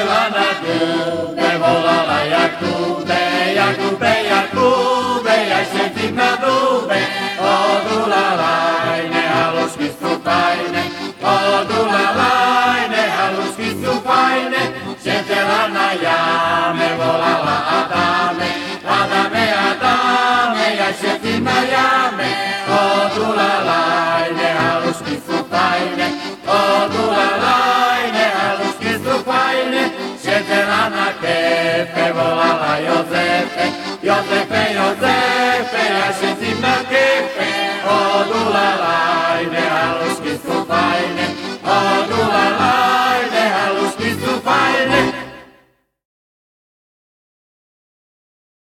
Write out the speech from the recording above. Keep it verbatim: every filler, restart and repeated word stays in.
sedela na dúbe, volala Jakube, Jakube, Jakube, ja sedím na dúbe, odulalajne, halušky sú fajne, odulalajne, halušky sú fajne, sedela na jame, volala Adam.